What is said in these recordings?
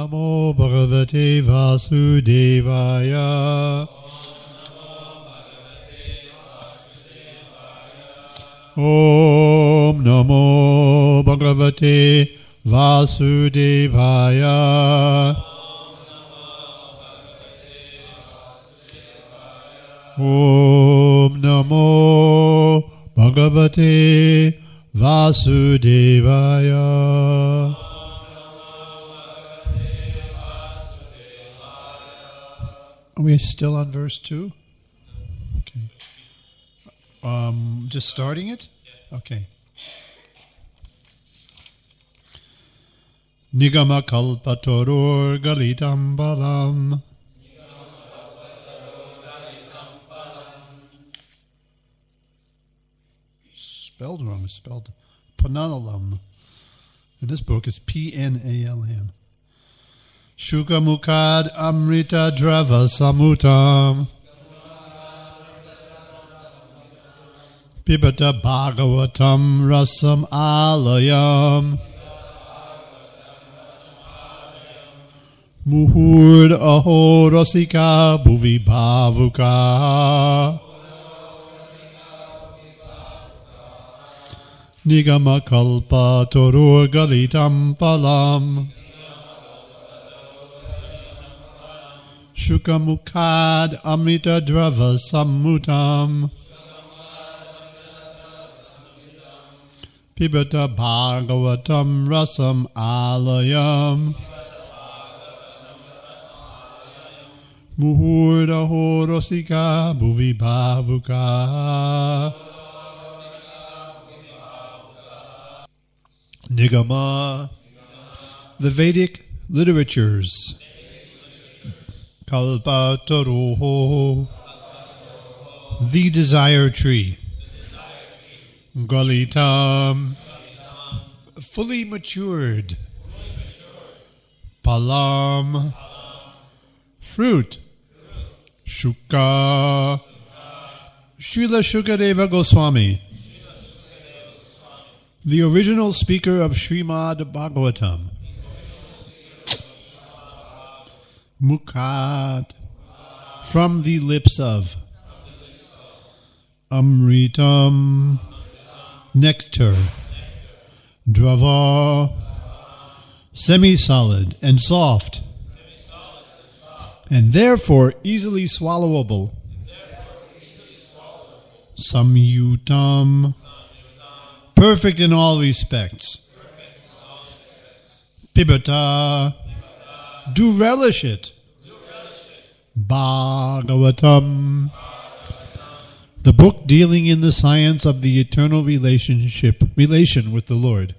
Namo Bhagavate Vasudevaya. Om Namo Bhagavate Vasudevaya. Om Namo Bhagavate Vasudevaya. Are we still on verse 2? Okay. Just starting it? Okay. Nigama kalpatorur galitam balam. Spelled wrong. It's spelled Panalam. In this book, it's P-N-A-L-M. Shukamukad Amrita Drava Samutam. Pibata Bhagavatam Rasam Alayam. Muhurd Aho Rasika Bhuvi Bhavuka. Nigama Kalpa Torur Galitam Palam. Shukamukad Amrita Drava Sammutam. Pibata Bhagavatam Rasam Alayam. Muhurda Horosika Bhuvi Bhavuka. Nigama. The Vedic literatures. Kalpataruho. The desire tree. Galitam. Fully matured. Palam. Fruit. Shuka. Srila Shukadeva Goswami. The original speaker of Srimad Bhagavatam. Mukhat. From the lips of. Amritam. Nectar. Drava. Semi-solid and soft. And therefore easily swallowable. Samyutam. Perfect in all respects. Pibata. Do relish it. Bhagavatam. The book dealing in the science of the eternal relation with the Lord.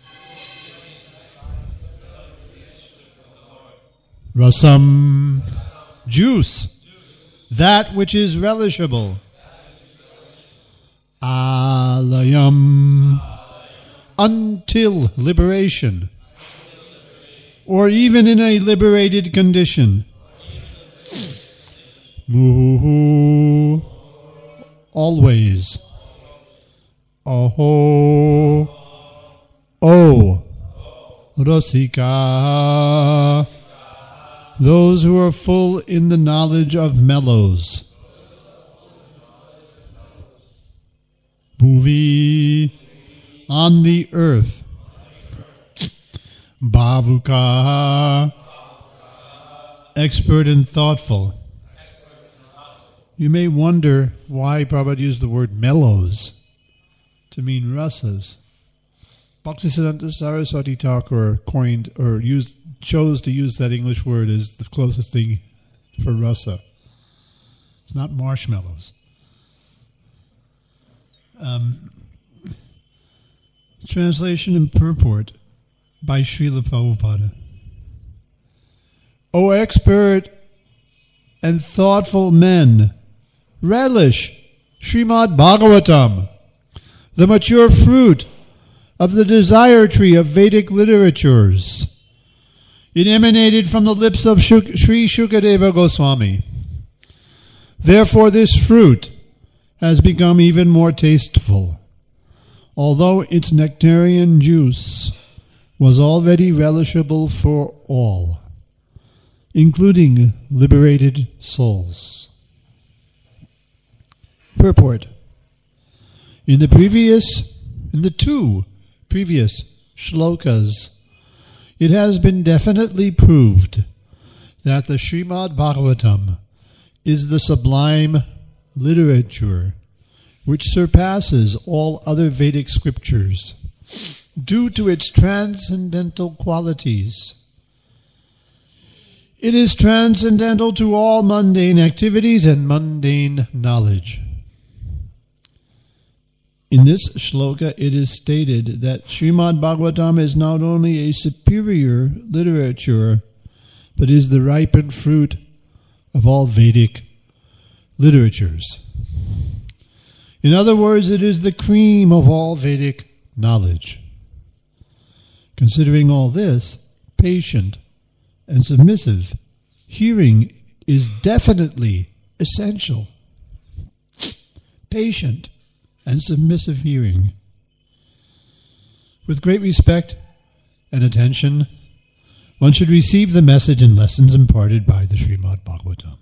Rasam. Juice. That which is relishable. Alayam. Until liberation. Or even in a liberated condition. Muhu. Always. Aho. O. Rasika. Those who are full in the knowledge of mellows. Bhuvi. On the earth. Bhavuka. Expert and thoughtful. You may wonder why Prabhupada used the word mellows to mean rasas. Bhaktisiddhanta Saraswati Thakur coined or chose to use that English word as the closest thing for rasa. It's not marshmallows. Translation and purport by Srila Prabhupada. O expert and thoughtful men, relish Srimad Bhagavatam, the mature fruit of the desire tree of Vedic literatures. It emanated from the lips of Sri Shukadeva Goswami. Therefore this fruit has become even more tasteful, although its nectarian juice was already relishable for all. including liberated souls. Purport. In the two previous shlokas, it has been definitely proved that the Srimad Bhagavatam is the sublime literature which surpasses all other Vedic scriptures due to its transcendental qualities. It is transcendental to all mundane activities and mundane knowledge. In this shloka, it is stated that Srimad Bhagavatam is not only a superior literature, but is the ripened fruit of all Vedic literatures. In other words, it is the cream of all Vedic knowledge. Considering all this, patient and submissive hearing is definitely essential. Patient and submissive hearing. With great respect and attention, one should receive the message and lessons imparted by the Srimad Bhagavatam.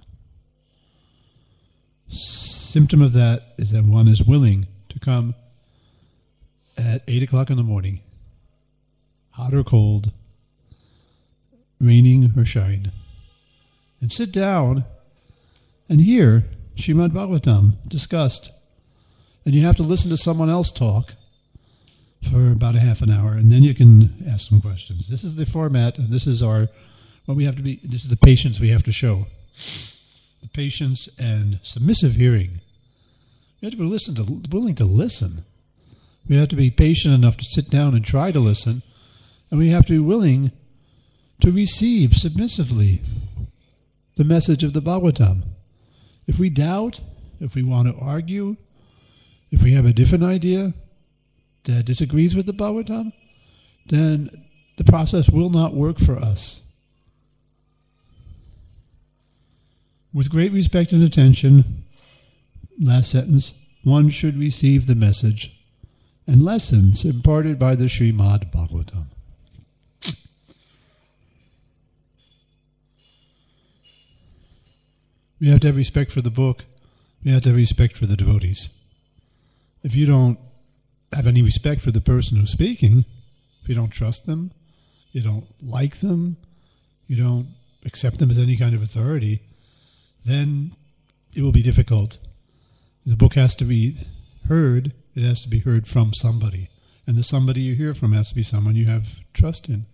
Symptom of that is that one is willing to come at 8 o'clock in the morning, hot or cold, raining or shine, and sit down and hear Srimad Bhagavatam discussed. And you have to listen to someone else talk for about a half an hour, and then you can ask some questions. This is the format, and this is this is the patience we have to show. The patience and submissive hearing. We have to be willing to listen. We have to be patient enough to sit down and try to listen, and we have to be willing to receive submissively the message of the Bhagavatam. If we doubt, if we want to argue, if we have a different idea that disagrees with the Bhagavatam, then the process will not work for us. With great respect and attention, last sentence, one should receive the message and lessons imparted by the Srimad Bhagavatam. We have to have respect for the book. We have to have respect for the devotees. If you don't have any respect for the person who's speaking, if you don't trust them, you don't like them, you don't accept them as any kind of authority, then it will be difficult. The book has to be heard. It has to be heard from somebody. And the somebody you hear from has to be someone you have trust in.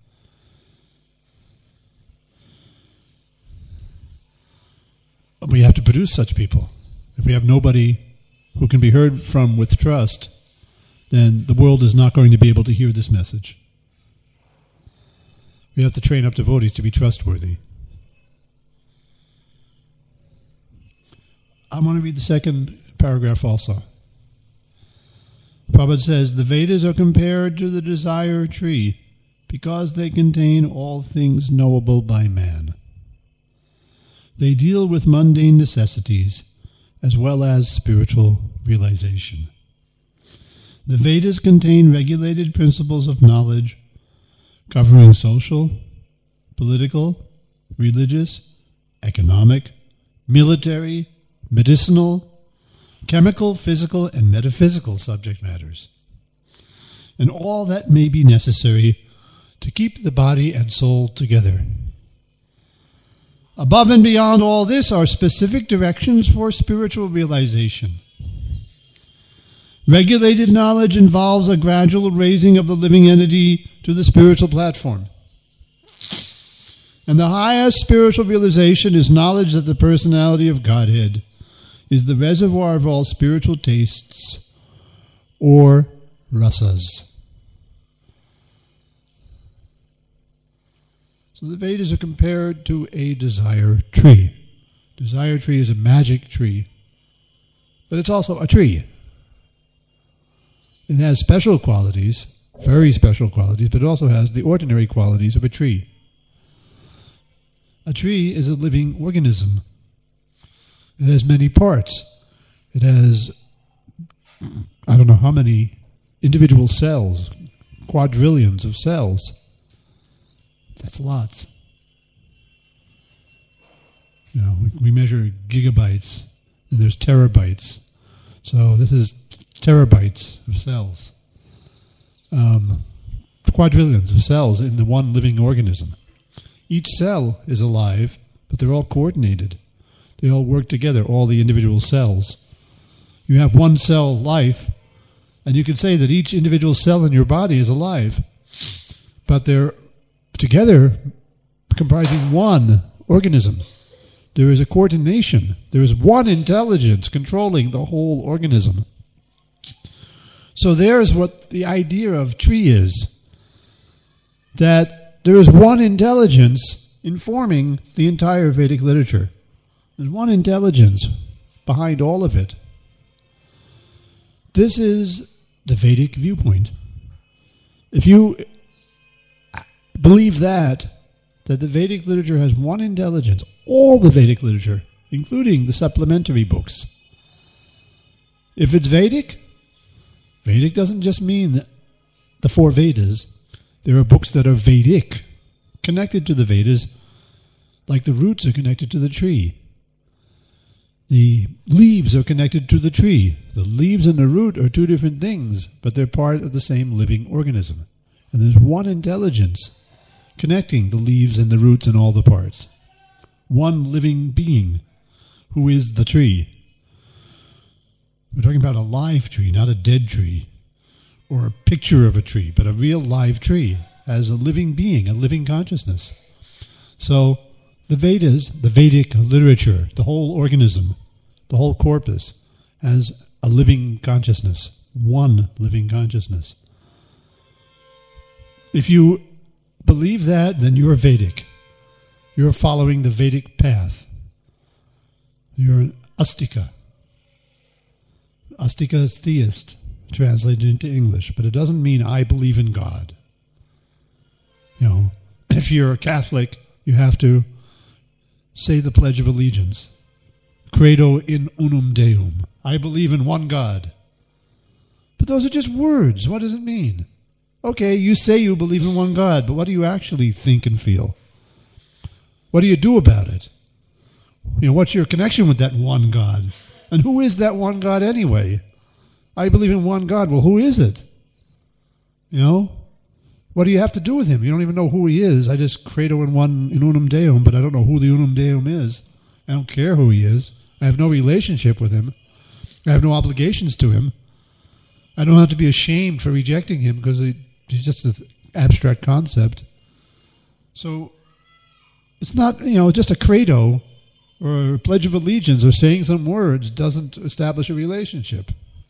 We have to produce such people. If we have nobody who can be heard from with trust, then the world is not going to be able to hear this message. We have to train up devotees to be trustworthy. I want to read the second paragraph also. Prabhupada says, the Vedas are compared to the desire tree because they contain all things knowable by man. They deal with mundane necessities as well as spiritual realization. The Vedas contain regulated principles of knowledge covering social, political, religious, economic, military, medicinal, chemical, physical, and metaphysical subject matters, and all that may be necessary to keep the body and soul together. Above and beyond all this are specific directions for spiritual realization. Regulated knowledge involves a gradual raising of the living entity to the spiritual platform. And the highest spiritual realization is knowledge that the personality of Godhead is the reservoir of all spiritual tastes, or rasas. So the Vedas are compared to a desire tree. Desire tree is a magic tree, but it's also a tree. It has special qualities, very special qualities, but it also has the ordinary qualities of a tree. A tree is a living organism. It has many parts. It has, I don't know how many individual cells, quadrillions of cells. That's lots. We measure gigabytes, and there's terabytes. So this is terabytes of cells. Quadrillions of cells in the one living organism. Each cell is alive, but they're all coordinated. They all work together, all the individual cells. You have one cell life, and you can say that each individual cell in your body is alive, but they're together comprising one organism. There is a coordination. There is one intelligence controlling the whole organism. So there's what the idea of tree is. That there is one intelligence informing the entire Vedic literature. There's one intelligence behind all of it. This is the Vedic viewpoint. If you believe that the Vedic literature has one intelligence, all the Vedic literature, including the supplementary books. If it's Vedic, Vedic doesn't just mean the four Vedas. There are books that are Vedic, connected to the Vedas, like the roots are connected to the tree. The leaves are connected to the tree. The leaves and the root are two different things, but they're part of the same living organism. And there's one intelligence connecting the leaves and the roots and all the parts. One living being who is the tree. We're talking about a live tree, not a dead tree, or a picture of a tree, but a real live tree as a living being, a living consciousness. So the Vedas, the Vedic literature, the whole organism, the whole corpus, has a living consciousness, one living consciousness. If you believe that, then you're Vedic. You're following the Vedic path. You're an Astika. Astika is theist, translated into English, but it doesn't mean I believe in God. If you're a Catholic, you have to say the Pledge of Allegiance. Credo in unum Deum. I believe in one God. But those are just words. What does it mean? Okay, you say you believe in one God, but what do you actually think and feel? What do you do about it? What's your connection with that one God? And who is that one God anyway? I believe in one God. Well, who is it? What do you have to do with him? You don't even know who he is. I just credo in unum Deum, but I don't know who the unum Deum is. I don't care who he is. I have no relationship with him. I have no obligations to him. I don't have to be ashamed for rejecting him because he's just an abstract concept. So it's not, just a credo or a pledge of allegiance or saying some words doesn't establish a relationship.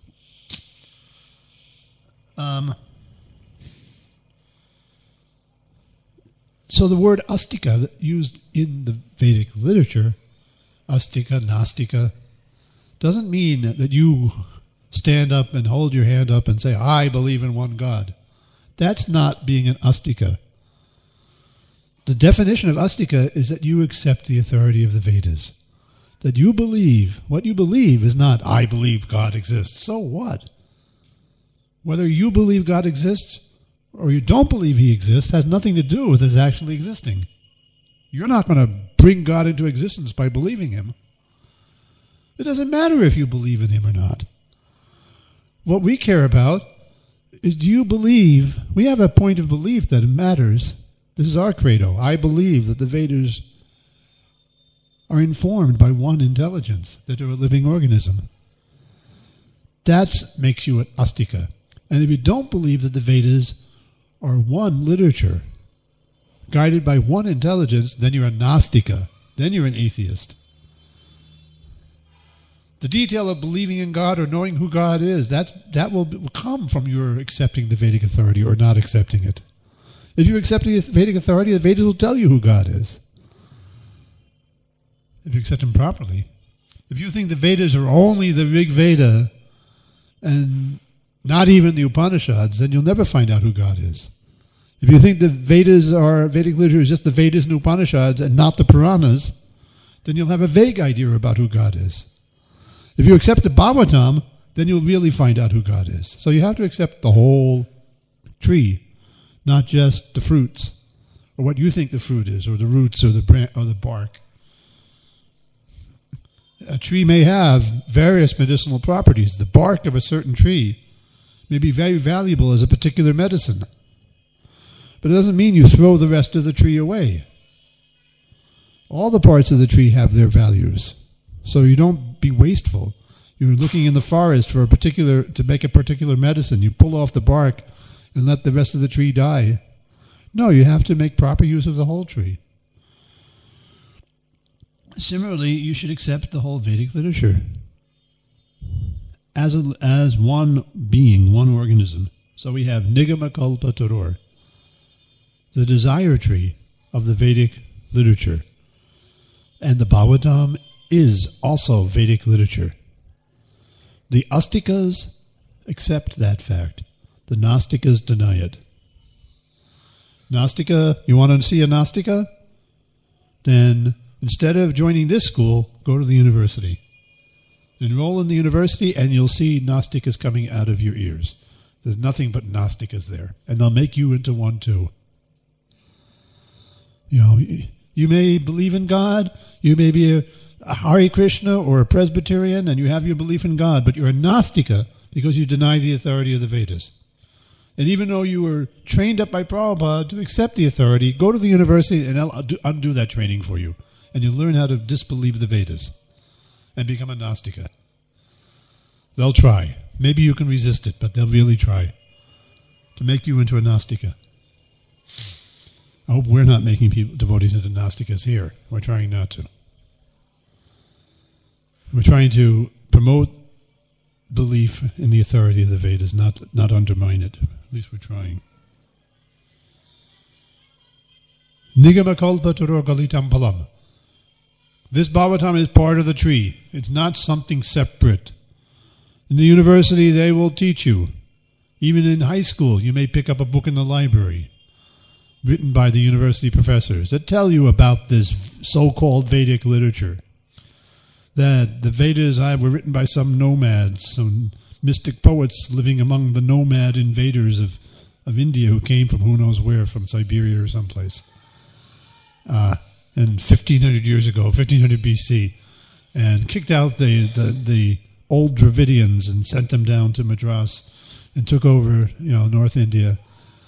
So the word astika used in the Vedic literature, astika, nastika, doesn't mean that you stand up and hold your hand up and say, I believe in one God. That's not being an astika. The definition of astika is that you accept the authority of the Vedas. That you believe, what you believe is not, I believe God exists. So what? Whether you believe God exists or you don't believe he exists has nothing to do with his actually existing. You're not going to bring God into existence by believing him. It doesn't matter if you believe in him or not. What we care about is, do you believe? We have a point of belief that matters. This is our credo. I believe that the Vedas are informed by one intelligence, that they're a living organism. That makes you an astika. And if you don't believe that the Vedas are one literature, guided by one intelligence, then you're a nastika. Then you're an atheist. The detail of believing in God or knowing who God is, that will come from your accepting the Vedic authority or not accepting it. If you accept the Vedic authority, the Vedas will tell you who God is. If you accept him properly. If you think the Vedas are only the Rig Veda and not even the Upanishads, then you'll never find out who God is. If you think the Vedas are, Vedic literature is just the Vedas and Upanishads and not the Puranas, then you'll have a vague idea about who God is. If you accept the Bhagavatam, then you'll really find out who God is. So you have to accept the whole tree, not just the fruits, or what you think the fruit is, or the roots, or the bark. a tree may have various medicinal properties. The bark of a certain tree may be very valuable as a particular medicine. But it doesn't mean you throw the rest of the tree away. All the parts of the tree have their values. So you don't be wasteful. You're looking in the forest to make a particular medicine. You pull off the bark and let the rest of the tree die. No, you have to make proper use of the whole tree. Similarly, you should accept the whole Vedic literature as one being, one organism. So we have Nigama Kalpa Taror, the desire tree of the Vedic literature. And the Bhagavatam is also Vedic literature. The Astikas accept that fact. The Nastikas deny it. Nastika, you want to see a Nastika? Then instead of joining this school, go to the university. Enroll in the university and you'll see Nastikas coming out of your ears. There's nothing but Nastikas there. And they'll make you into one too. You know, you may believe in God. You may be a Hare Krishna or a Presbyterian and you have your belief in God. But you're a Nastika because you deny the authority of the Vedas. And even though you were trained up by Prabhupada to accept the authority, go to the university and I'll undo that training for you. And you'll learn how to disbelieve the Vedas and become a Nastika. They'll try. Maybe you can resist it, but they'll really try to make you into a Nastika. I hope we're not making devotees into Nastikas here. We're trying not to. We're trying to promote belief in the authority of the Vedas, not undermine it. At least we're trying. Nigama Kalpa Taror Galitam Palam. This Bhagavatam is part of the tree. It's not something separate. In the university, they will teach you. Even in high school, you may pick up a book in the library written by the university professors that tell you about this so-called Vedic literature. That the Vedas were written by some nomads, some mystic poets living among the nomad invaders of India who came from who knows where, from Siberia or someplace. And 1,500 years ago, 1,500 BC, and kicked out the old Dravidians and sent them down to Madras and took over, North India.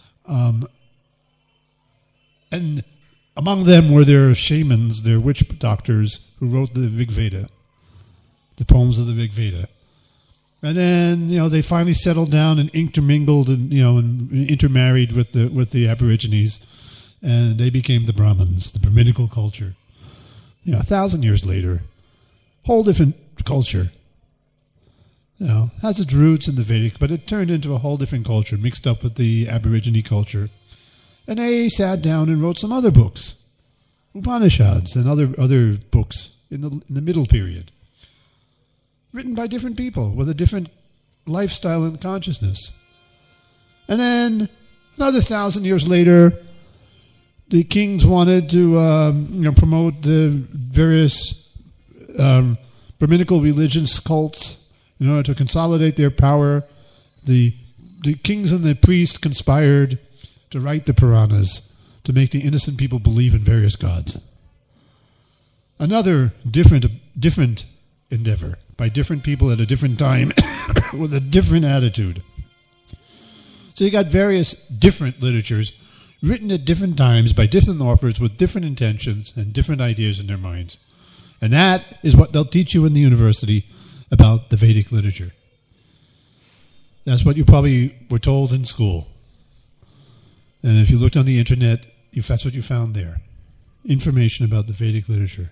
And among them were their shamans, their witch doctors, who wrote the Rig Veda, the poems of the Rig Veda. And then, they finally settled down and intermingled and, and intermarried with the Aborigines. And they became the Brahmins, the Brahminical culture. 1,000 years later, whole different culture. Has its roots in the Vedic, but it turned into a whole different culture, mixed up with the Aborigine culture. And they sat down and wrote some other books, Upanishads and other books in the middle period, written by different people with a different lifestyle and consciousness. And then another 1,000 years later, the kings wanted to promote the various Brahminical religious cults in order to consolidate their power. The kings and the priests conspired to write the Puranas to make the innocent people believe in various gods. Another different endeavor by different people at a different time with a different attitude. So you got various different literatures written at different times by different authors with different intentions and different ideas in their minds. And that is what they'll teach you in the university about the Vedic literature. That's what you probably were told in school. And if you looked on the internet, that's what you found there. Information about the Vedic literature.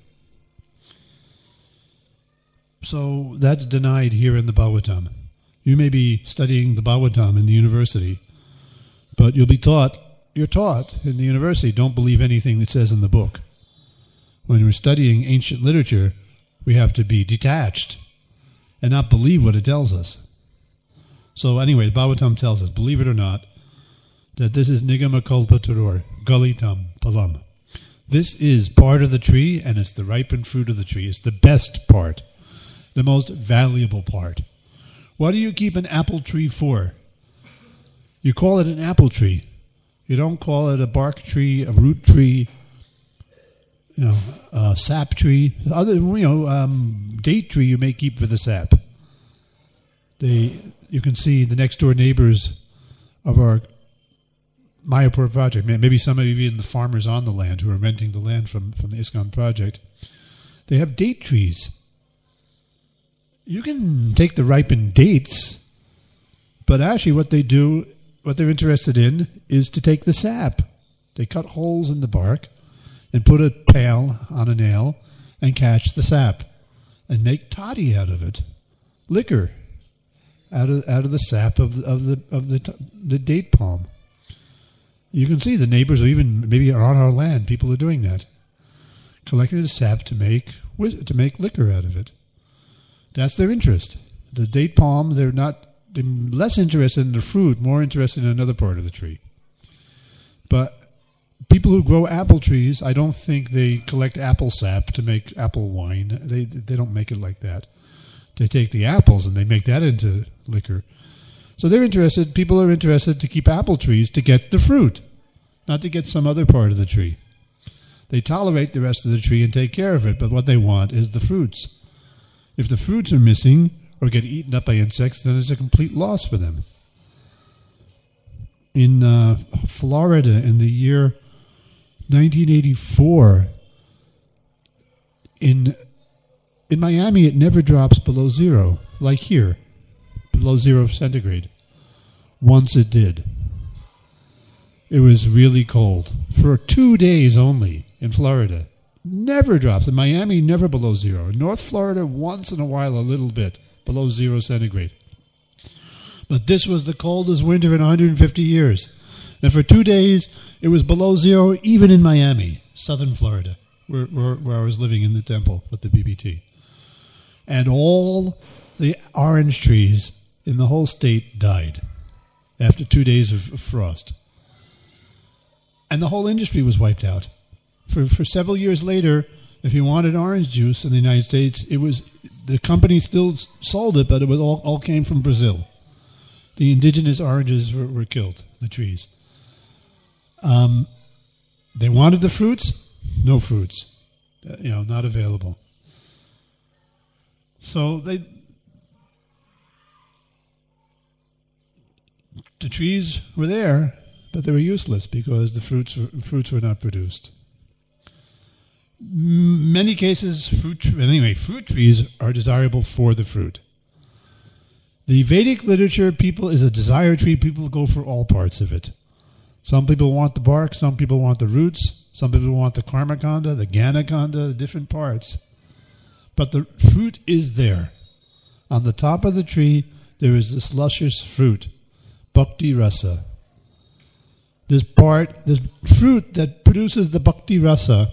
So that's denied here in the Bhagavatam. You may be studying the Bhagavatam in the university, but you're taught in the university, don't believe anything that says in the book. When we're studying ancient literature, we have to be detached and not believe what it tells us. So anyway, the Bhagavatam tells us, believe it or not, that this is Nigama Kalpa Taror, Galitam Palam. This is part of the tree, and it's the ripened fruit of the tree. It's the best part, the most valuable part. What do you keep an apple tree for? You call it an apple tree. You don't call it a bark tree, a root tree. sap tree, date tree you may keep for the sap. You can see the next door neighbors of our Mayapur project, maybe some of even the farmers on the land who are renting the land from the ISKCON project, they have date trees. You can take the ripened dates, but actually what they're interested in is to take the sap. They cut holes in the bark and put a tail on a nail and catch the sap and make toddy out of it, liquor out of the sap of the date palm. You can see the neighbors, or even maybe on our land, people are doing that, collecting the sap to make liquor out of it. That's their interest. The date palm, they're less interested in the fruit, more interested in another part of the tree. But people who grow apple trees, I don't think they collect apple sap to make apple wine. They don't make it like that. They take the apples and they make that into liquor. So people are interested to keep apple trees to get the fruit, not to get some other part of the tree. They tolerate the rest of the tree and take care of it, but what they want is the fruits. If the fruits are missing or get eaten up by insects, then it's a complete loss for them. In Florida, in the year 1984, in Miami, it never drops below zero, like here, below 0 centigrade. Once it did. It was really cold. For 2 days only in Florida. Never drops. In Miami, never below zero. In North Florida, once in a while, a little bit, below 0 centigrade. But this was the coldest winter in 150 years. And for 2 days, it was below zero, even in Miami, southern Florida, where I was living in the temple with the BBT. And all the orange trees in the whole state died after 2 days of frost. And the whole industry was wiped out. For several years later, if you wanted orange juice in the United States, the company still sold it, but it was all came from Brazil. The indigenous oranges were killed, the trees. They wanted the fruits, no fruits, not available. So the trees were there, but they were useless because the fruits were not produced. Many cases, fruit trees are desirable for the fruit. The Vedic literature, is a desire tree. People go for all parts of it. Some people want the bark, some people want the roots, some people want the karmakanda, the ganakanda, the different parts. But the fruit is there. On the top of the tree, there is this luscious fruit, bhakti rasa. This fruit that produces the bhakti rasa,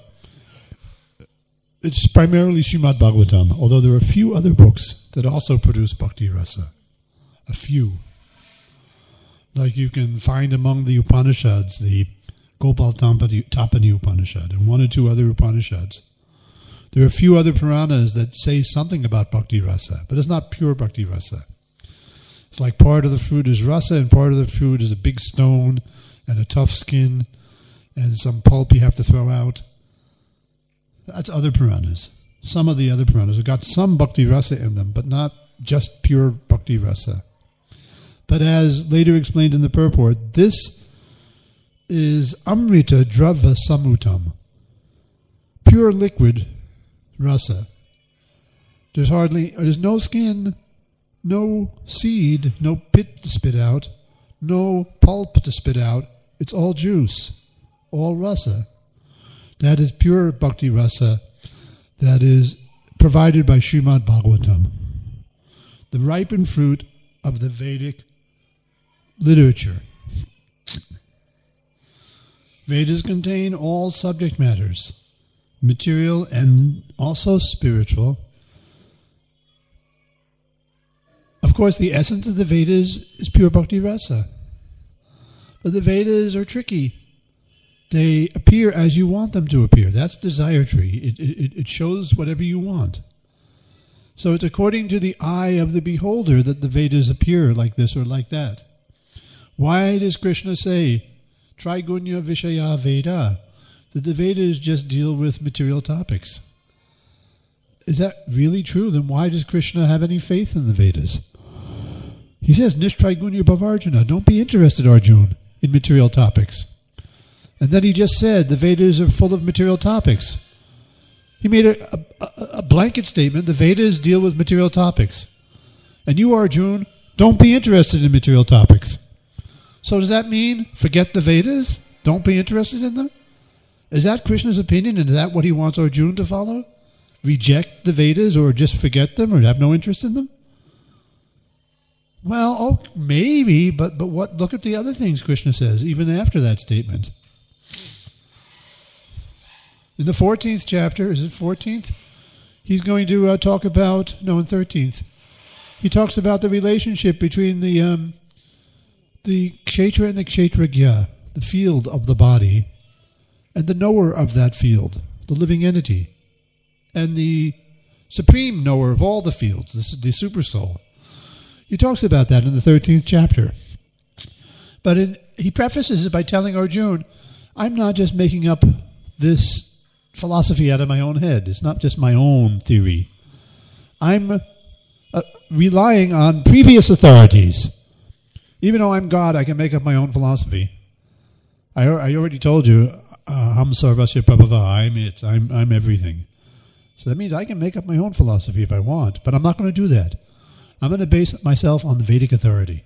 it's primarily Srimad Bhagavatam, although there are a few other books that also produce bhakti rasa. A few. Like you can find among the Upanishads, the Gopal Tapani Upanishad, and one or two other Upanishads. There are a few other Puranas that say something about bhakti rasa, but it's not pure bhakti rasa. It's like part of the fruit is rasa, and part of the fruit is a big stone, and a tough skin, and some pulp you have to throw out. That's other Puranas. Some of the other Puranas have got some bhakti rasa in them, but not just pure bhakti rasa. But as later explained in the purport, this is amrita drava samutam, pure liquid rasa. There's no skin, no seed, no pit to spit out, no pulp to spit out. It's all juice, all rasa. That is pure bhakti rasa that is provided by Srimad Bhagavatam, the ripened fruit of the Vedic literature. Vedas contain all subject matters, material and also spiritual. Of course, the essence of the Vedas is pure bhakti rasa. But the Vedas are tricky. They appear as you want them to appear. That's desire tree. It shows whatever you want. So it's according to the eye of the beholder that the Vedas appear like this or like that. Why does Krishna say, Trigunya Vishaya Veda? that the Vedas just deal with material topics. Is that really true? Then why does Krishna have any faith in the Vedas? He says, Nishtraigunya Bhavarjuna, don't be interested, Arjuna, in material topics. And then he just said the Vedas are full of material topics. He made a blanket statement, the Vedas deal with material topics. And you, Arjuna, don't be interested in material topics. So does that mean forget the Vedas? Don't be interested in them? Is that Krishna's opinion, and is that what he wants Arjuna to follow? Reject the Vedas or just forget them or have no interest in them? Well, maybe, but what? Look at the other things Krishna says, even after that statement. In the 14th chapter, is it 14th? He's going to talk about, in 13th. He talks about the relationship between the kshetra and the kshetragya, the field of the body, and the knower of that field, the living entity, and the supreme knower of all the fields, the supersoul. He talks about that in the 13th chapter. But he prefaces it by telling Arjuna, I'm not just making up this philosophy out of my own head. It's not just my own theory. I'm relying on previous authorities. Even though I'm God, I can make up my own philosophy. I already told you, Ham Sarvasya Prabhava, I'm it, I'm everything. So that means I can make up my own philosophy if I want, but I'm not going to do that. I'm going to base myself on the Vedic authority.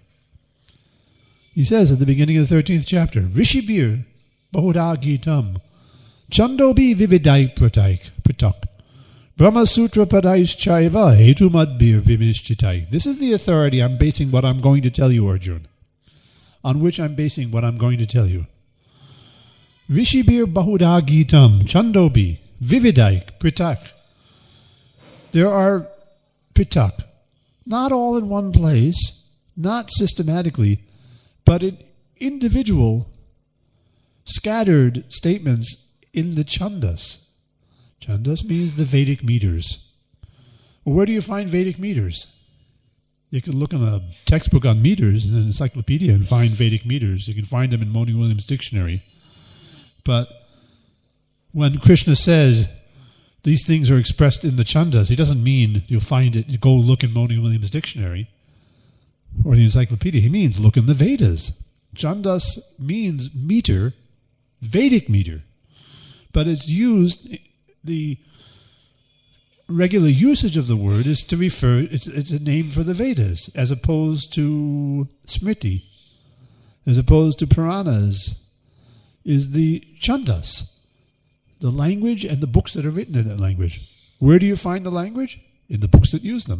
He says at the beginning of the 13th chapter, Rishibir Bahuda Gitam Chandobi Vividaik Pratak Brahma Sutra Padais Chaiva Hetumadbir Vimishchitai. This is the authority I'm basing what I'm going to tell you, Arjuna. On which I'm basing what I'm going to tell you. Rishibir Bahuda Gitam Chandobi Vividaik Pratak. There are Pratak. Not all in one place, not systematically, but in individual, scattered statements in the Chandas. Chandas means the Vedic meters. Well, where do you find Vedic meters? You can look in a textbook on meters in an encyclopedia and find Vedic meters. You can find them in Moni Williams' dictionary. But when Krishna says these things are expressed in the Chandas, he doesn't mean you'll find it, you go look in Moni Williams' dictionary or the encyclopedia. He means look in the Vedas. Chandas means meter, Vedic meter. But it's used, the regular usage of the word is to refer, it's a name for the Vedas, as opposed to Smriti, as opposed to Puranas, is the Chandas. The language and the books that are written in that language. Where do you find the language? In the books that use them.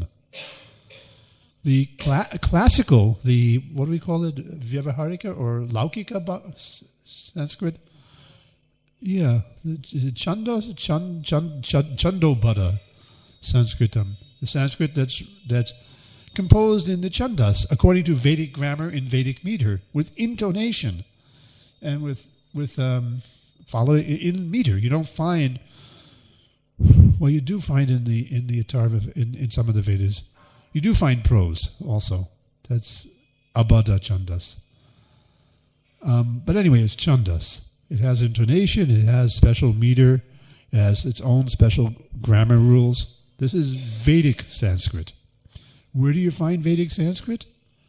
The classical, the, what do we call it, Vyavaharika or Laukika Sanskrit? Yeah, the Chandobhada Sanskritam. The Sanskrit that's composed in the Chandas, according to Vedic grammar in Vedic meter, with intonation and with follow in meter. You don't find, well, you do find in the Atharva, in some of the Vedas, you do find prose also. That's Abhada Chandas. But anyway, it's Chandas. It has intonation, it has special meter, it has its own special grammar rules. This is Vedic Sanskrit. Where do you find Vedic Sanskrit?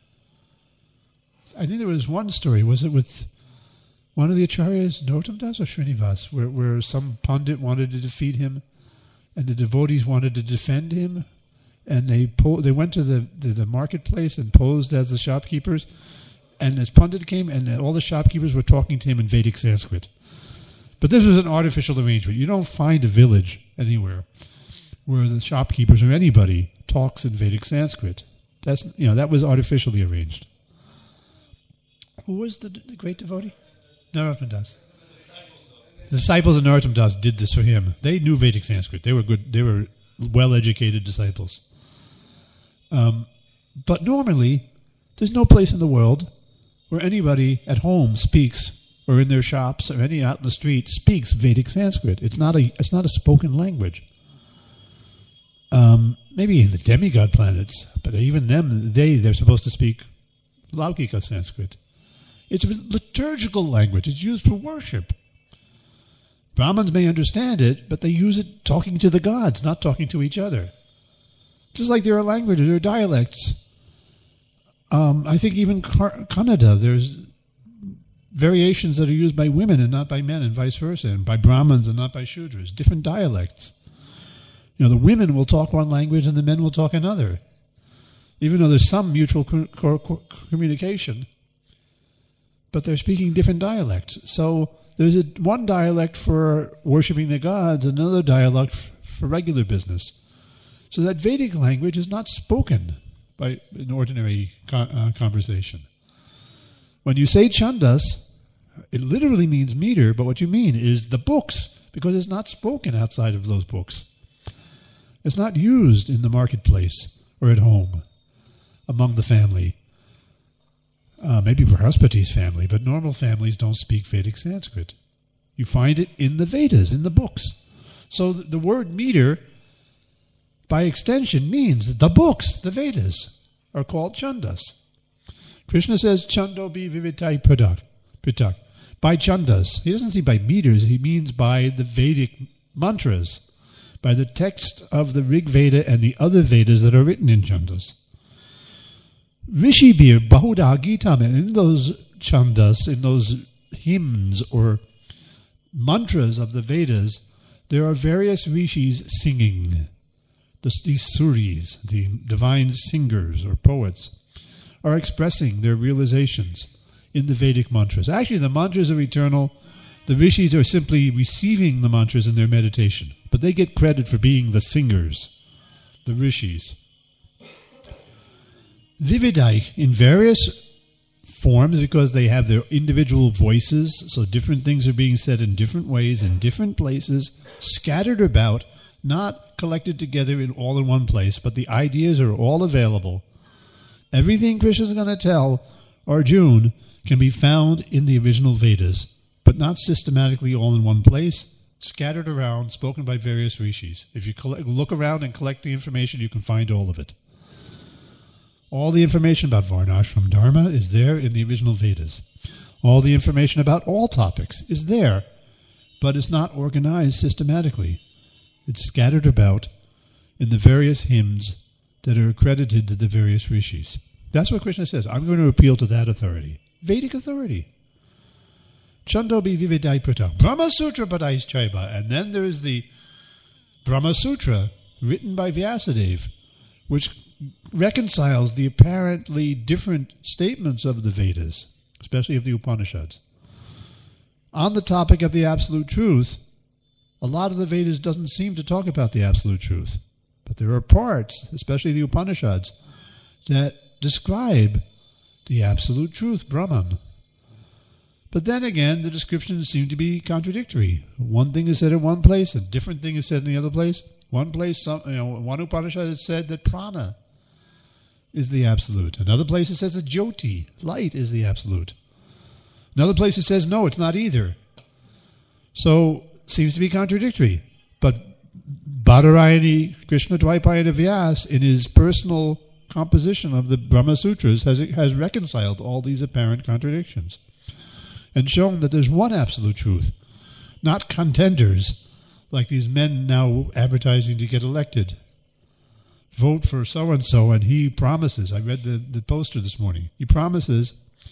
I think there was one story, was it with one of the acharyas, Narottam Das or Srinivas, where some pandit wanted to defeat him, and the devotees wanted to defend him, and they went to the marketplace and posed as the shopkeepers, and this pandit came, and all the shopkeepers were talking to him in Vedic Sanskrit. But this was an artificial arrangement. You don't find a village anywhere where the shopkeepers or anybody talks in Vedic Sanskrit. That was artificially arranged. Who was the great devotee? Narottam Das. The disciples of Narottam Das did this for him. They knew Vedic Sanskrit. They were good. They were well-educated disciples. But normally, there's no place in the world where anybody at home speaks, or in their shops, or any out in the street speaks Vedic Sanskrit. It's not a spoken language. Maybe in the demigod planets, but even them, they're supposed to speak Laukika Sanskrit. It's a liturgical language. It's used for worship. Brahmins may understand it, but they use it talking to the gods, not talking to each other. Just like there are languages, there are dialects. I think even Kannada, there's variations that are used by women and not by men, and vice versa, and by Brahmins and not by Shudras, different dialects. The women will talk one language and the men will talk another, even though there's some mutual communication, but they're speaking different dialects. So there's one dialect for worshiping the gods, another dialect for regular business. So that Vedic language is not spoken by an ordinary conversation. When you say chandas, it literally means meter, but what you mean is the books, because it's not spoken outside of those books. It's not used in the marketplace or at home among the family. Maybe Brahaspati's family, but normal families don't speak Vedic Sanskrit. You find it in the Vedas, in the books. So the word meter, by extension, means the books, the Vedas, are called chandas. Krishna says, Chando bi vivitai pratak. By chandas. He doesn't say by meters, he means by the Vedic mantras, by the text of the Rig Veda and the other Vedas that are written in chandas. Rishibir Bahuda Gitam, and in those chandas, in those hymns or mantras of the Vedas, there are various rishis singing. These suris, the divine singers or poets, are expressing their realizations in the Vedic mantras. Actually, the mantras are eternal. The rishis are simply receiving the mantras in their meditation, but they get credit for being the singers, the rishis. Vividai, in various forms, because they have their individual voices, so different things are being said in different ways, in different places, scattered about, not collected together all in one place, but the ideas are all available. Everything Krishna is going to tell Arjuna can be found in the original Vedas, but not systematically all in one place, scattered around, spoken by various rishis. If you look around and collect the information, you can find all of it. All the information about Varnashram Dharma is there in the original Vedas. All the information about all topics is there, but it's not organized systematically. It's scattered about in the various hymns that are accredited to the various rishis. That's what Krishna says. I'm going to appeal to that authority. Vedic authority. Chandobi Vividai Pratam. Brahma Sutra Padais Chaiba. And then there is the Brahma Sutra written by Vyasadeva, which reconciles the apparently different statements of the Vedas, especially of the Upanishads. On the topic of the absolute truth, a lot of the Vedas doesn't seem to talk about the absolute truth. But there are parts, especially the Upanishads, that describe the absolute truth, Brahman. But then again, the descriptions seem to be contradictory. One thing is said in one place, a different thing is said in the other place. One place, one Upanishad has said that prana is the absolute. Another place it says that jyoti, light, is the absolute. Another place it says no, it's not either. So it seems to be contradictory. But Badarayani Krishna Dvaipayana Vyas, in his personal composition of the Brahma Sutras, has reconciled all these apparent contradictions and shown that there's one absolute truth, not contenders like these men now advertising to get elected. Vote for so-and-so, and he promises, I read the poster this morning, he promises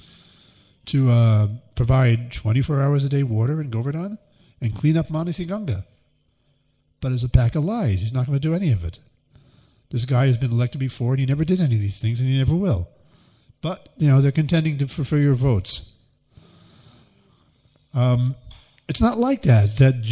to provide 24 hours a day water in Govardhan and clean up Manasi Ganga. But it's a pack of lies. He's not going to do any of it. This guy has been elected before, and he never did any of these things, and he never will. But, they're contending for your votes. It's not like that,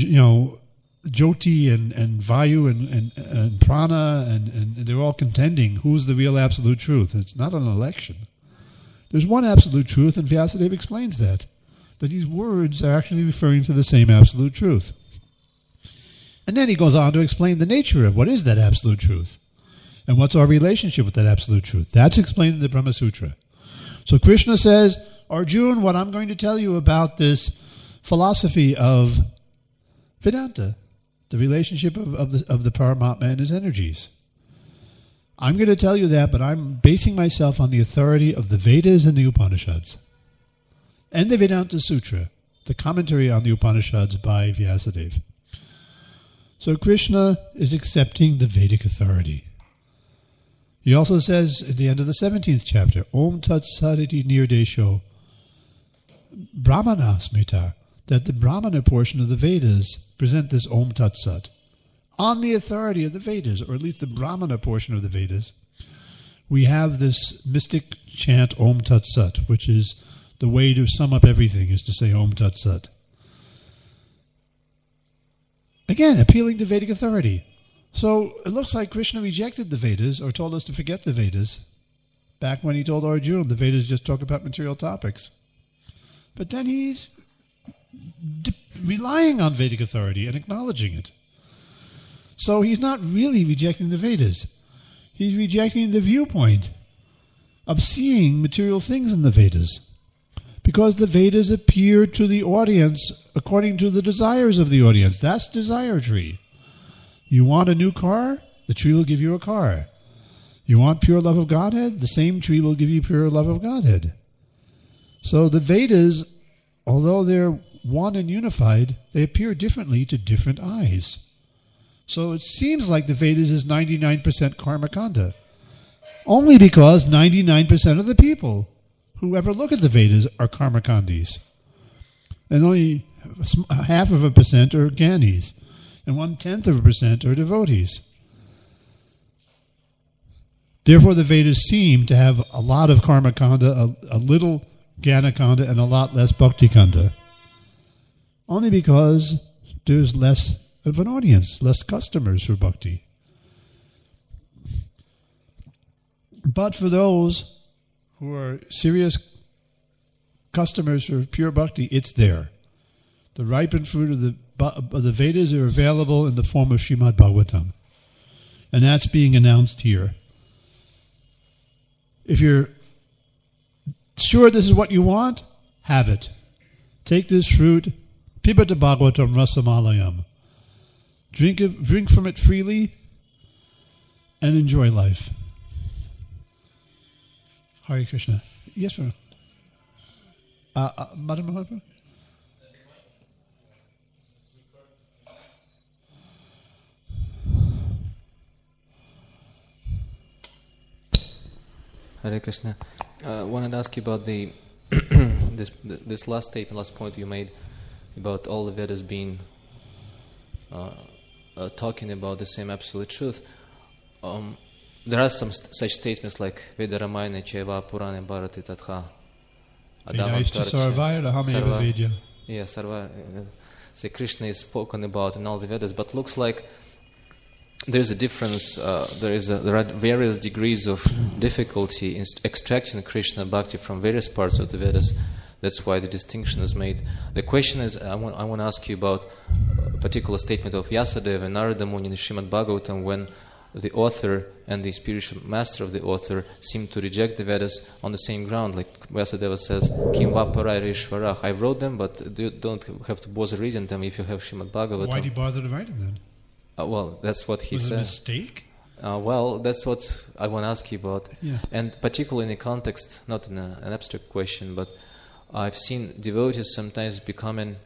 Jyoti and Vayu and Prana, and they're all contending who's the real absolute truth. It's not an election. There's one absolute truth, and Vyasadeva explains that these words are actually referring to the same absolute truth. And then he goes on to explain the nature of what is that absolute truth, and what's our relationship with that absolute truth. That's explained in the Brahma Sutra. So Krishna says, Arjuna, what I'm going to tell you about this philosophy of Vedanta, the relationship of the Paramatma and his energies. I'm going to tell you that, but I'm basing myself on the authority of the Vedas and the Upanishads and the Vedanta Sutra. the commentary on the Upanishads by Vyasadeva. So Krishna is accepting the Vedic authority. He also says at the end of the 17th chapter, Om Tat Saditi Nirdesho Brahmana Smrita, that the Brahmana portion of the Vedas present this Om Tat Sat on the authority of the Vedas, or at least the Brahmana portion of the Vedas. We have this mystic chant Om Tat Sat, which is the way to sum up everything, is to say Om Tat Sat. Again, appealing to Vedic authority. So it looks like Krishna rejected the Vedas, or told us to forget the Vedas, back when he told Arjuna the Vedas just talk about material topics. But then he's relying on Vedic authority and acknowledging it. So he's not really rejecting the Vedas. He's rejecting the viewpoint of seeing material things in the Vedas, because the Vedas appear to the audience according to the desires of the audience. That's desire tree. You want a new car? The tree will give you a car. You want pure love of Godhead? The same tree will give you pure love of Godhead. So the Vedas, although they're one and unified, they appear differently to different eyes. So it seems like the Vedas is 99% karmakanda, only because 99% of the people who ever look at the Vedas are karmakandis, and only 0.5% are gyanis, and 0.1% are devotees. Therefore, the Vedas seem to have a lot of karmakanda, a little jnanakanda, and a lot less bhaktikanda, only because there's less of an audience, less customers for bhakti. But for those who are serious customers for pure bhakti, it's there. The ripened fruit of the Vedas are available in the form of Srimad Bhagavatam. And that's being announced here. If you're sure this is what you want, have it. Take this fruit, Pibata Bhagavatam Rasamalayam. Drink from it freely and enjoy life. Hare Krishna. Yes, ma'am. Madam Mahatma? Hare Krishna. I wanted to ask you about the this last statement, last point you made about all the Vedas being talking about the same absolute truth. There are some such statements like Veda Ramayana, Cheva, Purana, Bharati, Tatha. Yeah, Sarva. Say Krishna is spoken about in all the Vedas, but looks like there's a difference. There are various degrees of difficulty in extracting Krishna Bhakti from various parts of the Vedas. That's why the distinction is made. The question is, I want to ask you about a particular statement of Vyasadeva and Narada Muni in Srimad Bhagavatam, when the author and the spiritual master of the author seem to reject the Vedas on the same ground. Like Vyasadeva says, Kim Vaparai Rishvarach. I wrote them, but you don't have to bother reading them if you have Srimad Bhagavatam. Why did he bother to write them then? Well, that's what he said. Was it a mistake? Well, that's what I want to ask you about. Yeah. And particularly in a context, not in an abstract question, but I've seen devotees sometimes becoming,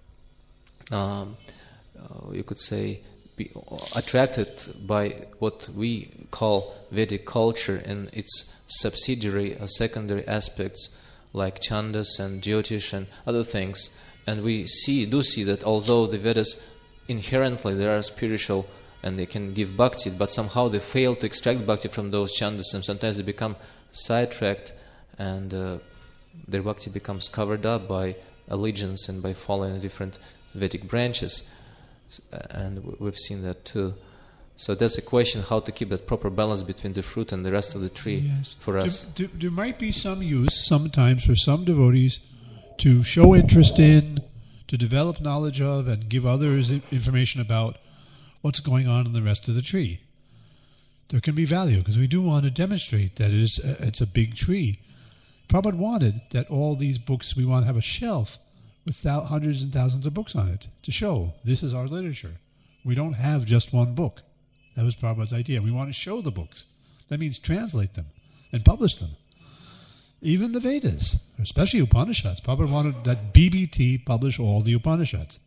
you could say, be attracted by what we call Vedic culture and its subsidiary or secondary aspects like Chandas and Jyotish and other things. And we do see that although the Vedas inherently they are spiritual and they can give bhakti, but somehow they fail to extract bhakti from those Chandas, and sometimes they become sidetracked and their bhakti becomes covered up by allegiance and by following different Vedic branches. And we've seen that too. So that's a question, how to keep that proper balance between the fruit and the rest of the tree for us. There might be some use sometimes for some devotees to show interest in, to develop knowledge of, and give others information about what's going on in the rest of the tree. There can be value, because we do want to demonstrate that it's a big tree. Prabhupada wanted that all these books, we want to have a shelf with hundreds and thousands of books on it to show this is our literature. We don't have just one book. That was Prabhupada's idea. We want to show the books. That means translate them and publish them. Even the Vedas, especially Upanishads. Prabhupada wanted that BBT publish all the Upanishads.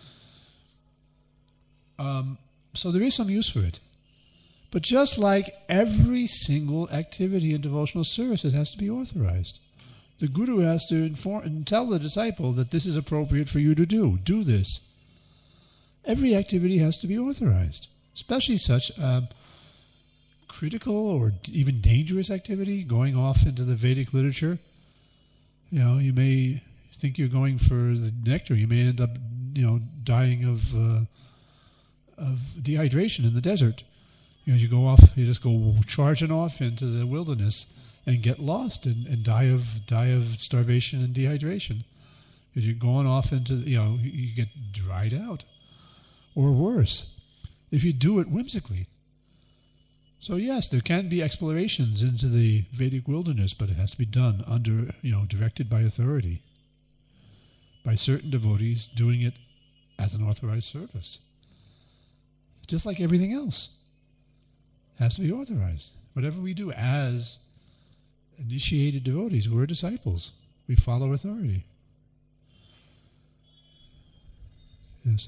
So there is some use for it. But just like every single activity in devotional service, it has to be authorized. The Guru has to inform and tell the disciple that this is appropriate for you to do. Do this. Every activity has to be authorized, especially such critical or even dangerous activity, going off into the Vedic literature. You know, you may think you're going for the nectar. You may end up, dying of dehydration in the desert. You go off, you just go charging off into the wilderness and get lost and die of starvation and dehydration. Because you're going off into, you get dried out. Or worse, if you do it whimsically. So yes, there can be explorations into the Vedic wilderness, but it has to be done under, directed by authority, by certain devotees doing it as an authorized service. Just like everything else, it has to be authorized. Whatever we do as initiated devotees, we're disciples. We follow authority. Yes.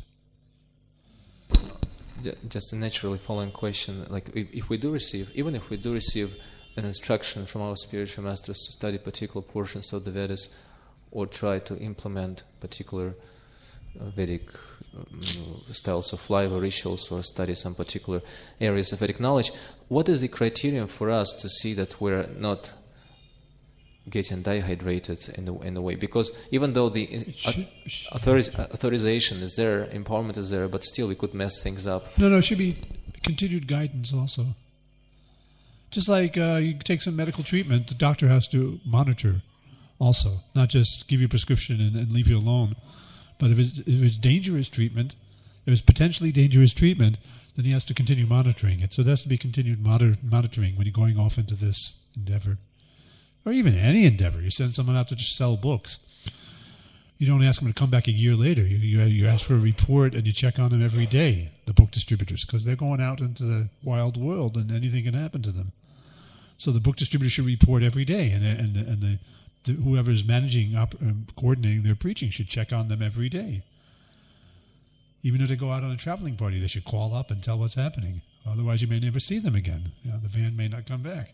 Just a naturally following question, like if we do receive an instruction from our spiritual masters to study particular portions of the Vedas or try to implement particular Vedic styles of life or rituals or study some particular areas of Vedic knowledge, what is the criterion for us to see that we're not getting dehydrated in the way? Because even though the authorization is there, empowerment is there, but still we could mess things up. No, it should be continued guidance also. Just like you take some medical treatment, the doctor has to monitor also, not just give you a prescription and leave you alone. But if it's dangerous treatment, if it's potentially dangerous treatment, then he has to continue monitoring it. So there has to be continued monitoring when you're going off into this endeavor. Or even any endeavor. You send someone out to just sell books. You don't ask them to come back a year later. You ask for a report and you check on them every day, the book distributors, because they're going out into the wild world and anything can happen to them. So the book distributor should report every day, and whoever is managing, coordinating their preaching should check on them every day. Even if they go out on a traveling party, they should call up and tell what's happening. Otherwise, you may never see them again. The van may not come back.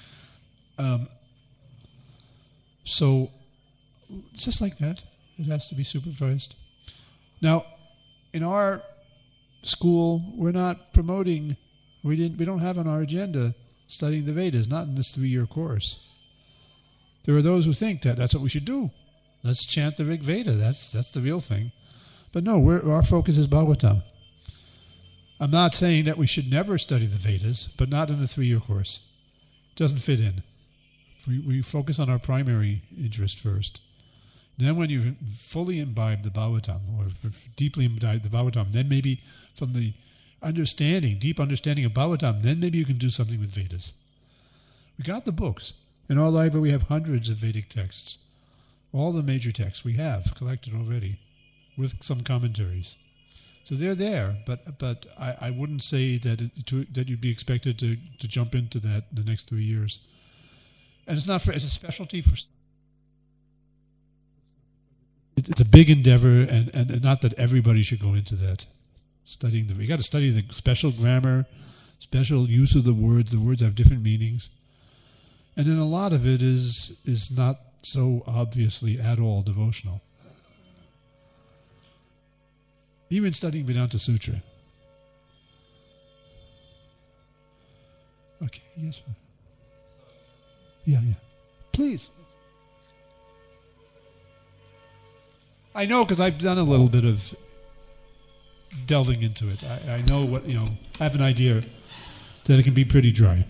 So, just like that, it has to be supervised. Now, in our school, we're not promoting. We don't have on our agenda studying the Vedas, not in this 3-year course. There are those who think that that's what we should do. Let's chant the Rig Veda. That's the real thing. But no, our focus is Bhagavatam. I'm not saying that we should never study the Vedas, but not in a 3-year course. It doesn't fit in. We focus on our primary interest first. Then when you've fully imbibed the Bhagavatam, or deeply imbibed the Bhagavatam, then maybe from the deep understanding of Bhagavatam, then maybe you can do something with Vedas. We got the books. In our library we have hundreds of Vedic texts. All the major texts we have collected already, with some commentaries. So they're there, but I wouldn't say that you'd be expected to jump into that in the next 3 years. And it's a specialty for. It's a big endeavor, and not that everybody should go into that. You got to study the special grammar, special use of the words. The words have different meanings, and then a lot of it is not so obviously at all devotional. Even studying Vedanta Sutra. Okay, yes, sir. Yeah. Please. I know because I've done a little bit of delving into it. I know what, I have an idea that it can be pretty dry.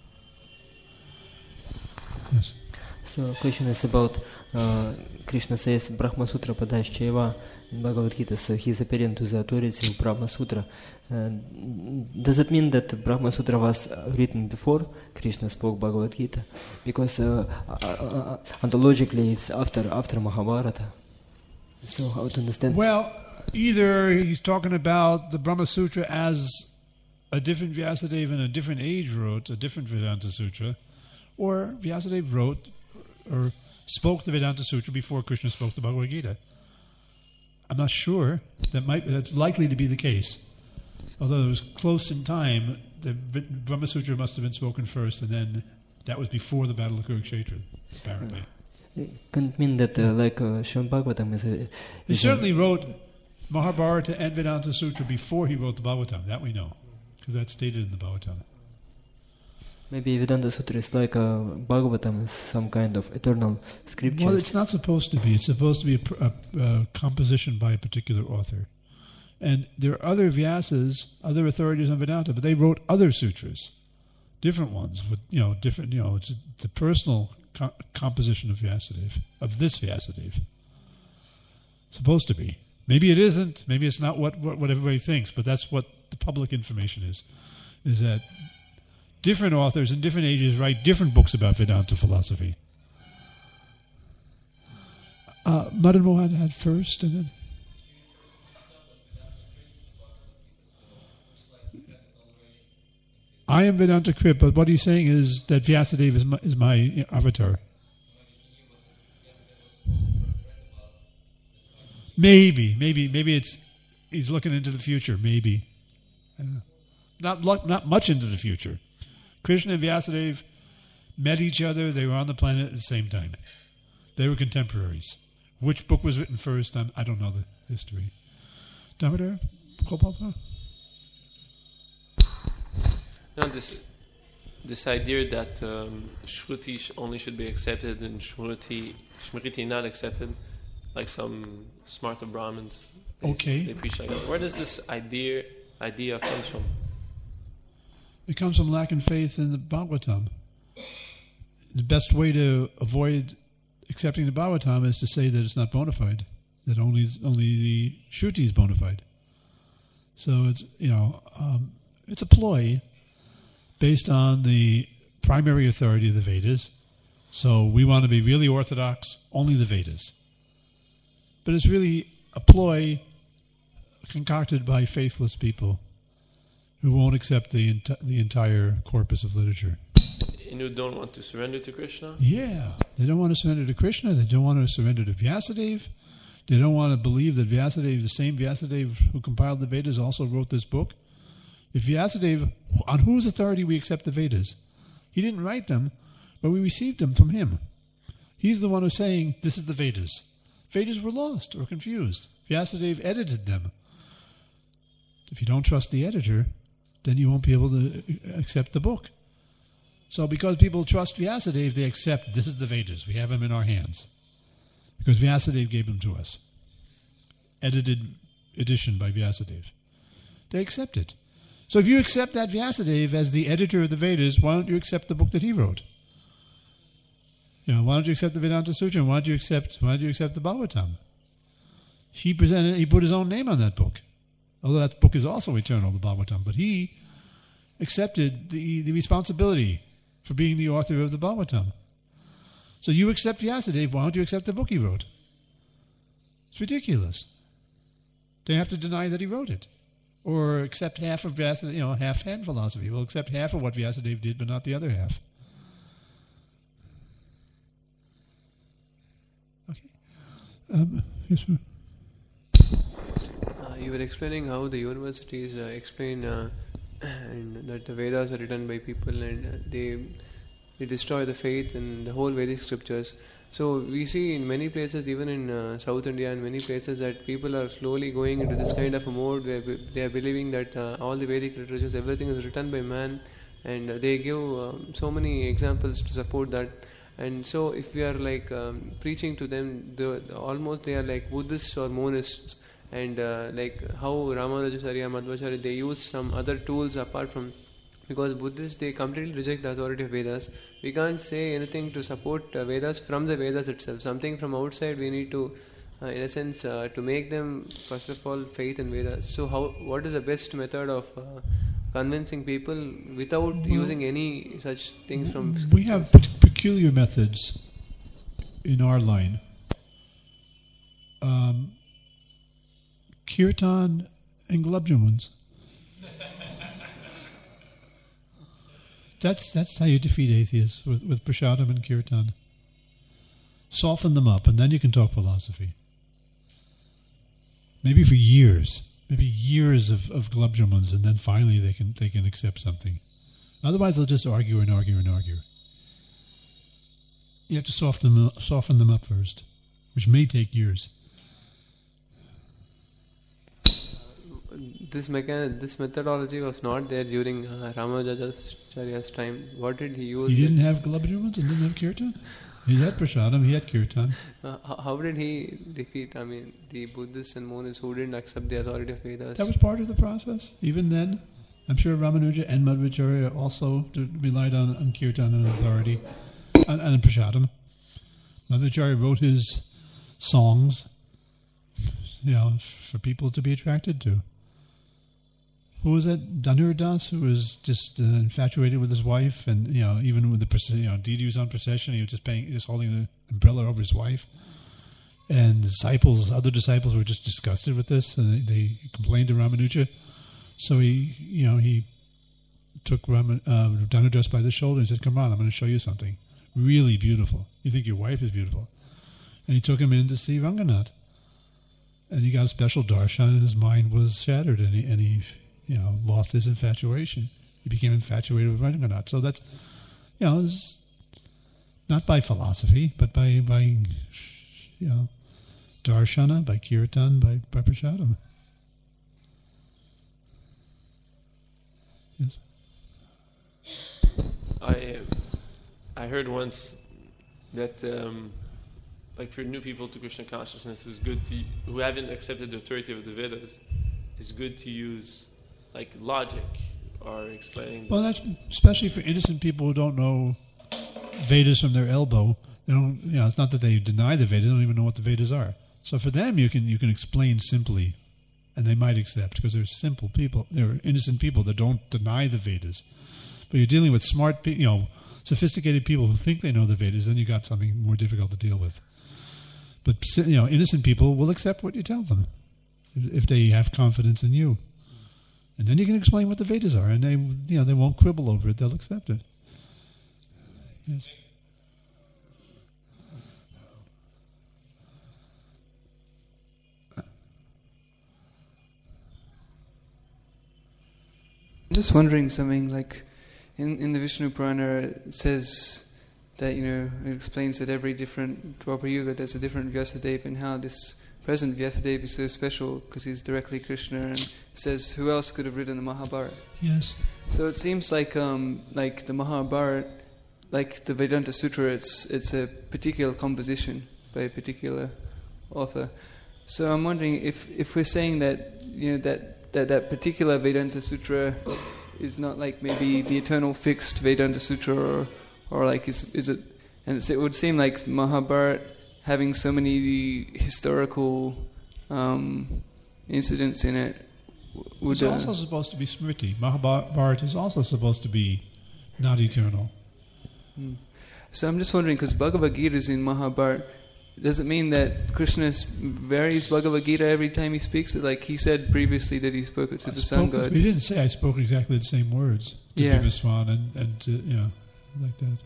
Yes. So, question is about Krishna says Brahma Sutra Padashcheva in Bhagavad Gita, so he's appealing to the authority of Brahma Sutra. Does it mean that Brahma Sutra was written before Krishna spoke Bhagavad Gita? Because ontologically it's after Mahabharata. So how to understand? Well, either he's talking about the Brahma Sutra as a different Vyasadeva in a different age wrote a different Vedanta Sutra, or Vyasadeva wrote or spoke the Vedanta Sutra before Krishna spoke the Bhagavad Gita. I'm not sure. That's likely to be the case. Although it was close in time, the Brahma Sutra must have been spoken first, and then that was before the Battle of Kurukshetra, apparently. It can't mean that Srimad Bhagavatam is He certainly wrote Mahabharata and Vedanta Sutra before he wrote the Bhagavatam. That we know, because that's stated in the Bhagavatam. Maybe Vedanta Sutra is like Bhagavatam is some kind of eternal scripture. Well, it's not supposed to be. It's supposed to be a composition by a particular author. And there are other Vyasas, other authorities on Vedanta, but they wrote other sutras, different ones with different. It's a personal composition of Vyasadeva, of this Vyasadeva. Supposed to be. Maybe it isn't. Maybe it's not what everybody thinks. But that's what the public information is that different authors in different ages write different books about Vedanta philosophy. Madan Mohan had first, and then. I am Vedanta Krip, but what he's saying is that Vyasadeva is my avatar. Maybe he's looking into the future. Maybe, I don't know. Not much into the future. Krishna and Vyasadeva met each other. They were on the planet at the same time. They were contemporaries. Which book was written first? I don't know the history. Damodar? Gopal? No, this idea that Shruti only should be accepted and Smriti not accepted, like some smarter Brahmins. They preach like that. Where does this idea comes from? It comes from lack of faith in the Bhagavatam. The best way to avoid accepting the Bhagavatam is to say that it's not bona fide, that only the Shruti is bona fide. So it's a ploy based on the primary authority of the Vedas. So we want to be really orthodox, only the Vedas. But it's really a ploy concocted by faithless people who won't accept the entire corpus of literature. And who don't want to surrender to Krishna? Yeah. They don't want to surrender to Krishna. They don't want to surrender to Vyasadeva. They don't want to believe that Vyasadeva, the same Vyasadeva who compiled the Vedas, also wrote this book. If Vyasadeva, on whose authority we accept the Vedas? He didn't write them, but we received them from him. He's the one who's saying, this is the Vedas. Vedas were lost or confused. Vyasadeva edited them. If you don't trust the editor, then you won't be able to accept the book. So because people trust Vyasadeva, they accept this is the Vedas. We have them in our hands. Because Vyasadeva gave them to us. Edited edition by Vyasadeva. They accept it. So if you accept that Vyasadeva as the editor of the Vedas, why don't you accept the book that he wrote? Why don't you accept the Vedanta Sutra? Why don't you accept the Bhagavatam? He put his own name on that book. Although that book is also eternal, the Bhagavatam, but he accepted the responsibility for being the author of the Bhagavatam. So you accept Vyasadeva, why don't you accept the book he wrote? It's ridiculous. They have to deny that he wrote it. Or accept half of Vyasadeva, half-hand philosophy. We'll accept half of what Vyasadeva did, but not the other half. Okay. Yes, sir. You were explaining how the universities explain and that the Vedas are written by people and they destroy the faith and the whole Vedic scriptures. So we see in many places, even in South India and many places, that people are slowly going into this kind of a mode where they are believing that all the Vedic literatures, everything is written by man, and they give so many examples to support that. And so if we are like preaching to them, almost they are like Buddhists or monists, and like how Ramanujacharya, Madhvacharya, they use some other tools apart from, because Buddhists, they completely reject the authority of Vedas. We can't say anything to support Vedas from the Vedas itself. Something from outside we need to, in a sense, to make them, first of all, faith in Vedas. So what is the best method of convincing people without using any such things from scriptures? We have peculiar methods in our line. Kirtan and Glubjamans. That's how you defeat atheists, with Prashadam and Kirtan. Soften them up, and then you can talk philosophy. Maybe for years. Maybe years of gulab jamuns, and then finally they can accept something. Otherwise, they'll just argue and argue and argue. You have to soften them up first, which may take years. This methodology was not there during Ramanujacharya's time. What did he use? He didn't have gulab jamuns and didn't have kirtan? He had prasadam, he had kirtan. How did he defeat, the Buddhists and Monists who didn't accept the authority of Vedas? That was part of the process. Even then, I'm sure Ramanuja and Madhvacharya also relied on kirtan and authority, and prasadam. Madhvacharya wrote his songs, for people to be attracted to. Who was that? Dhanur Das, who was just infatuated with his wife, and even with the Didi was on procession, he was just holding the umbrella over his wife. And other disciples were just disgusted with this, and they complained to Ramanuja. So he took Dhanur Das by the shoulder and said, "Come on, I'm going to show you something really beautiful. You think your wife is beautiful?" And he took him in to see Ranganath, and he got a special darshan, and his mind was shattered, and he lost his infatuation. He became infatuated with Ranganath. So that's, it's not by philosophy, but by darshana, by kirtan, by prasadam. Yes. I heard once that for new people to Krishna consciousness is good who haven't accepted the authority of the Vedas, is good to use logic or explaining. Well, that's especially for innocent people who don't know Vedas from their elbow. They don't. It's not that they deny the Vedas; they don't even know what the Vedas are. So for them, you can explain simply, and they might accept because they're simple people. They're innocent people that don't deny the Vedas. But you're dealing with smart people, sophisticated people who think they know the Vedas. Then you got something more difficult to deal with. But innocent people will accept what you tell them if they have confidence in you. And then you can explain what the Vedas are, and they won't quibble over it. They'll accept it. Yes. I'm just wondering something in the Vishnu Purana it says that it explains that every different Dwapara Yuga there's a different Vyasadeva, and how this present Vyasadeva is so special because he's directly Krishna, and it says who else could have written the Mahabharata? Yes. So it seems like the Mahabharata, like the Vedanta Sutra, it's a particular composition by a particular author. So I'm wondering if we're saying that that particular Vedanta Sutra is not maybe the eternal fixed Vedanta Sutra, or is it? And it would seem like Mahabharata, having so many historical incidents in it, it's also supposed to be Smriti. Mahabharata is also supposed to be not eternal. So I'm just wondering, because Bhagavad Gita is in Mahabharata, does it mean that Krishna varies Bhagavad Gita every time he speaks it? Like he said previously that he spoke it to the sun god. He didn't say I spoke exactly the same words to Vivaswan and to, like that.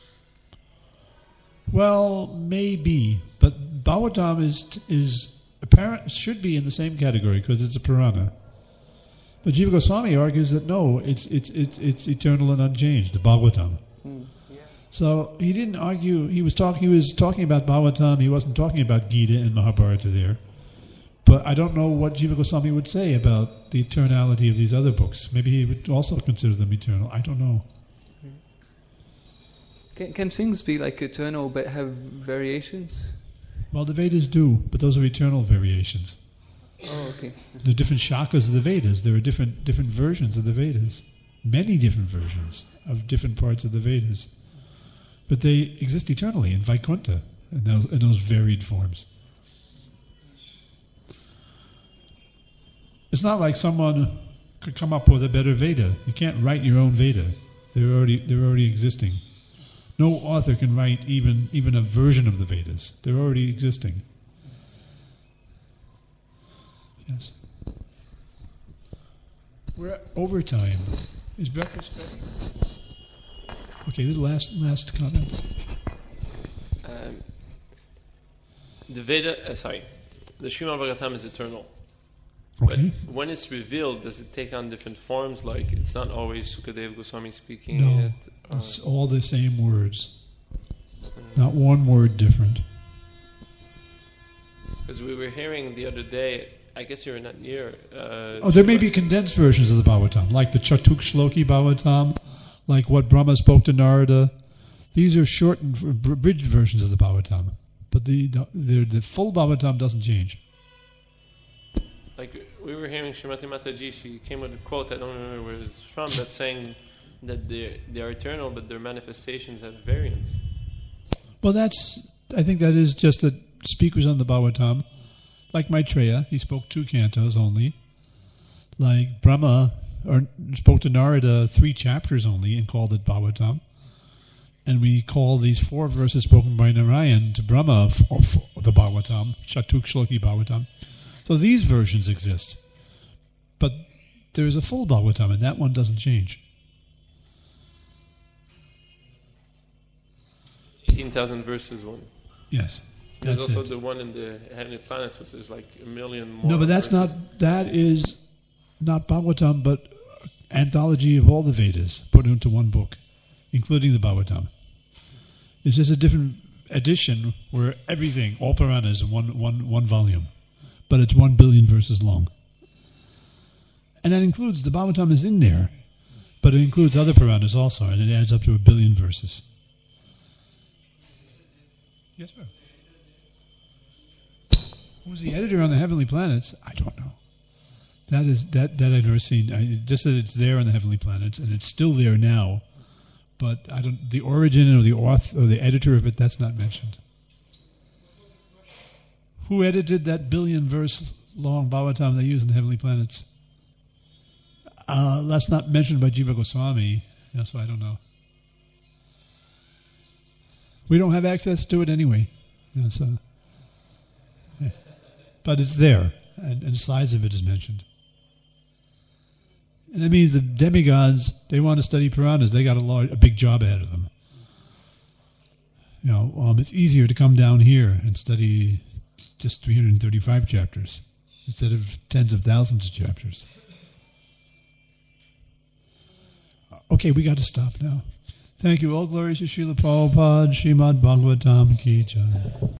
Well, maybe, but Bhagavatam is apparent, should be in the same category because it's a Purana. But Jiva Goswami argues that no, it's eternal and unchanged, the Bhagavatam. So he didn't argue. He was talking about Bhagavatam. He wasn't talking about Gita and Mahabharata there. But I don't know what Jiva Goswami would say about the eternality of these other books. Maybe he would also consider them eternal. I don't know. Can things be eternal but have variations? Well, the Vedas do, but those are eternal variations. Oh, okay. There are different shakas of the Vedas. There are different versions of the Vedas. Many different versions of different parts of the Vedas. But they exist eternally in Vaikuntha in those varied forms. It's not like someone could come up with a better Veda. You can't write your own Veda. They're already existing. No author can write even a version of the Vedas. They're already existing. Yes. We're at overtime. Is breakfast ready? Okay, this is the last comment. the Srimad Bhagavatam is eternal. Okay. But when it's revealed, does it take on different forms? Like it's not always Sukadeva Goswami speaking No, it. it's all the same words. Not one word different. Because we were hearing the other day, I guess you were not near. There may be condensed versions of the Bhagavatam, like the Chatuk Shloki Bhagavatam, like what Brahma spoke to Narada. These are shortened, abridged versions of the Bhagavatam. But the full Bhagavatam doesn't change. Like we were hearing Srimati Mataji, she came with a quote, I don't remember where it's from, that's saying that they are eternal, but their manifestations have variance. Well, I think that is just that speakers on the Bhagavatam, like Maitreya, he spoke 2 cantos only. Like Brahma spoke to Narada 3 chapters only and called it Bhagavatam. And we call these 4 verses spoken by Narayan to Brahma of the Bhagavatam, Chatuk Shloki Bhagavatam. So these versions exist. But there is a full Bhagavatam, and that one doesn't change. 18,000 verses one. Yes. There's That's also it. the one in the Heavenly Planets, which is like 1 million more. No, but that is not Bhagavatam, but anthology of all the Vedas put into one book, including the Bhagavatam. It's just a different edition where everything, all Puranas, in one volume, but it's 1 billion verses long. And that includes, the Bhagavatam is in there, but it includes other Puranas also, and it adds up to 1 billion verses. Yes, sir. Who's the editor on the Heavenly Planets? I don't know. That I've never seen. Just that it's there on the Heavenly Planets, and it's still there now. But I don't. The origin or the author or the editor of it, that's not mentioned. Who edited that 1 billion verse long Bhagavatam they use in the Heavenly Planets? That's not mentioned by Jiva Goswami. So I don't know. We don't have access to it anyway. But it's there, and the size of it is mentioned. And that means the demigods, they want to study Puranas. They got a big job ahead of them. It's easier to come down here and study just 335 chapters instead of tens of thousands of chapters. Okay, we got to stop now. Thank you. All glories to Srila Prabhupada, Srimad Bhagavatam Ki Jai.